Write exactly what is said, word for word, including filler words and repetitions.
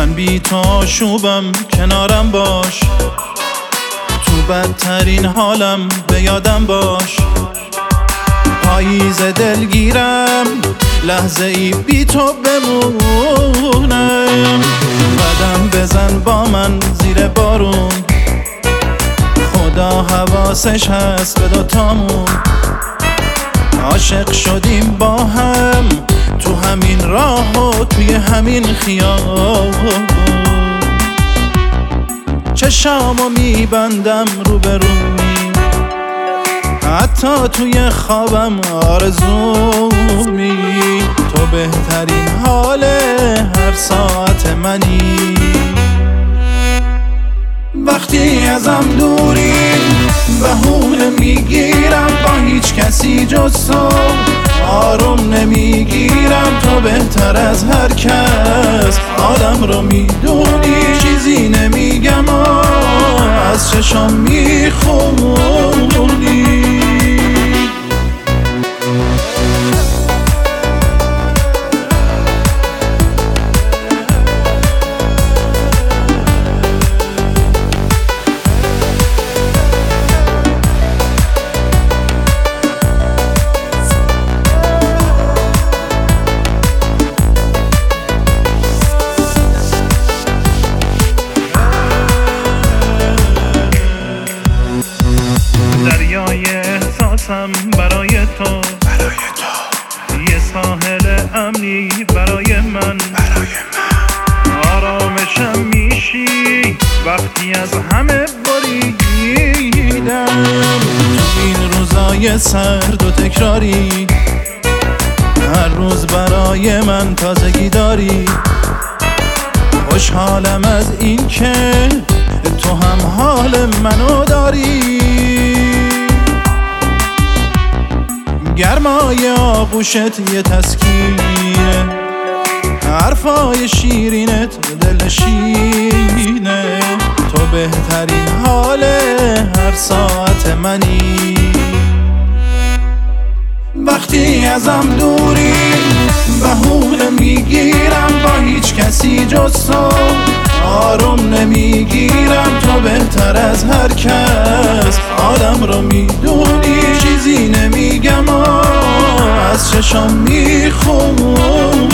من بی تو آشوبم، کنارم باش، تو بدترین حالم به یادم باش. پاییز دلگیرم، لحظه ای بی تو بمونم. قدم بزن با من زیر بارون، خدا حواسش هست به دوتامون. عاشق شدیم با هم تو همین راه و توی همین خیابون. چشامو میبندم رو به رومی، حتی توی خوابم آرزومی. تو بهترین حال هر ساعت منی. وقتی ازم دوری بهونه میگیرم، با هیچ کسی جز تو آروم نمیگیرم. تو بهتر از هر کس آدم رو میدونی، چیزی نمیگم و از چشام میخونی. دریای احساسم برای تو، برای تو یه ساحل امنی برای من، برای من آرامشم میشی وقتی از همه بریدم. تو این روزای سرد و تکراری، هر روز برای من تازگی داری. خوشحالم از این که تو هم حال منو داری. گرمای آغوشت یه تسکینه، حرفای شیرینت دلنشینه. تو بهترین حال هر ساعت منی. وقتی ازم دوری بهونه میگیرم، با هیچ کسی جز تو آروم نمیگیرم. تو بهتر از هر کس آدم رو میدونی، چیزی نمیگم و از چشام میخونی.